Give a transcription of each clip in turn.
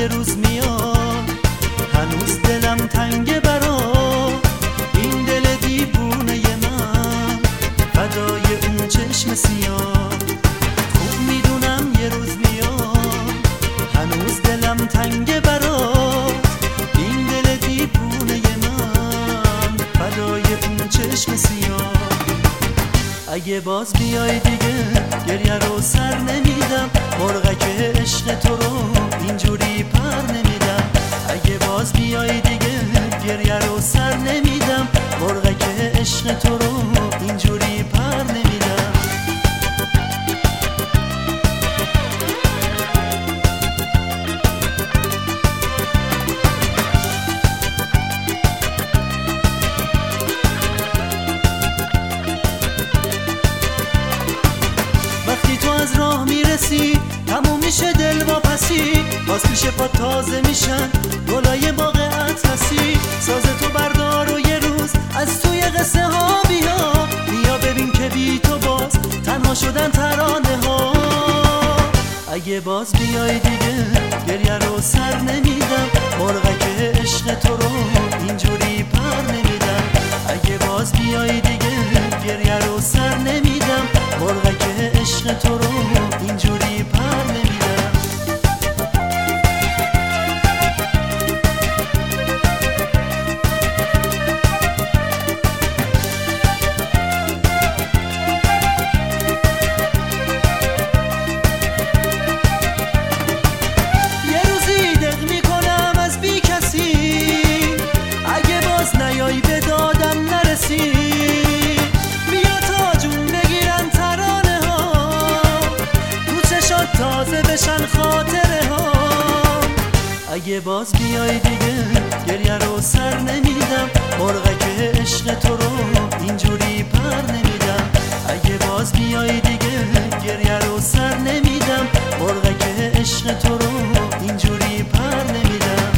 روز میاد، هنوز دلم تنگه برات. این دل دیوونه من فدای اون چشم سیاه. خوب میدونم یه روز میاد، هنوز دلم تنگه برات. این دل دیوونه من فدای اون چشم سیاه. اگه باز بیای دیگه گریه رو سر نمیدم، مرغک عشق تو رو اینجوری پر نمیدم. اگه باز بیای دیگه گریه رو سر نمیدم، مرغک عشق تو رو اینجوری پر نمیدم. وقتی تو از راه میرسی تموم میشه دل واپسی، باز میشه پا تازه میشن گلای باغ اطلسی. ساز تو بردار و یه روز از توی قصه ها بیا ببین که بی تو باز تنها شدن ترانه ها. اگه باز بیای دیگه گریه رو سر نمیدم، مرغک عشق تو رو اینجوری پر نمیدم. اگه باز بیای دیگه گریه رو سر نمیدم، مرغک عشق تو رو اینجوری پر نمیدم. یه روزی دق میکنم از بی کسی، اگه باز نیایی به دادم نرسی. بیا تا جون بگیرن ترانه ها، تو چشات تازه بشن خاطره ها. اگه باز بیای دیگه گریه رو سر نمیدم، مرغک عشق تو رو اینجوری پر نمیدم. اگه باز بیای دیگه گریه رو سر نمیدم، مرغک عشق تو رو اینجوری پر نمیدم.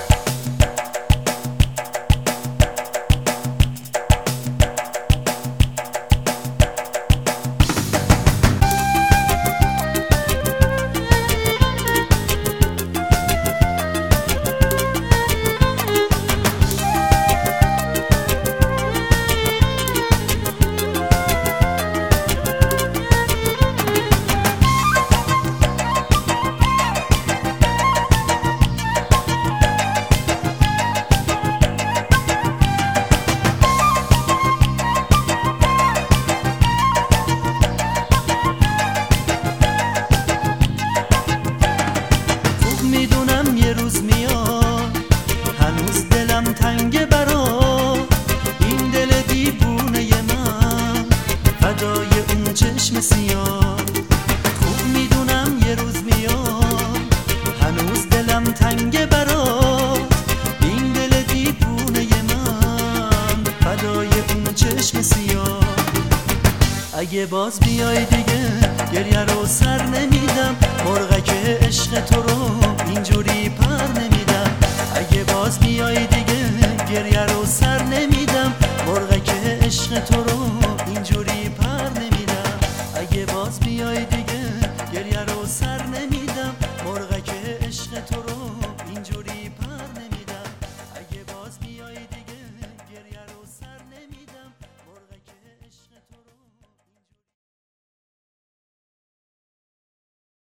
میدونم یه روز میاد، هنوز دلم تنگه برات. این دل دیوونه من فدای اون چشم سیاه. خوب میدونم یه روز میاد، هنوز دلم تنگه برات. این دل دیوونه من فدای اون چشم سیاه. اگه باز بیای دیگه گریه رو سر نمیدم، مرغک عشق تو رو اینجوری پر نمیدم. اگه باز بیای دیگه گریه رو سر نمیدم، مرغک عشق تو رو اینجوری پر نمیدم. اگه باز بیای دیگه گریه رو سر نمیدم.